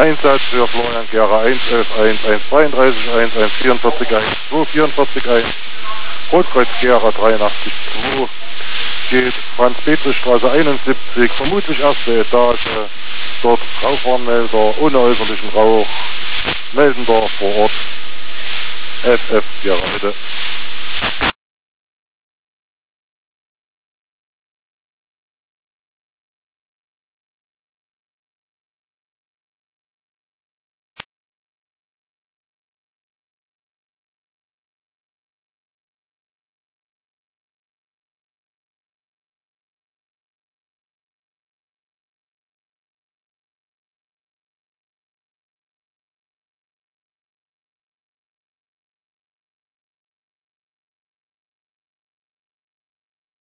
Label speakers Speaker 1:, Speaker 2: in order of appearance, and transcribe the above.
Speaker 1: Einsatz für Florian Gera 111 132 1 144 1 244 1. Rotkreuz Gera 83 2. Geht Franz-Petrus-Straße 71, vermutlich erste Etage. Dort Rauchwarnmelder ohne äußerlichen Rauch. Meldender vor Ort. FF Gera bitte.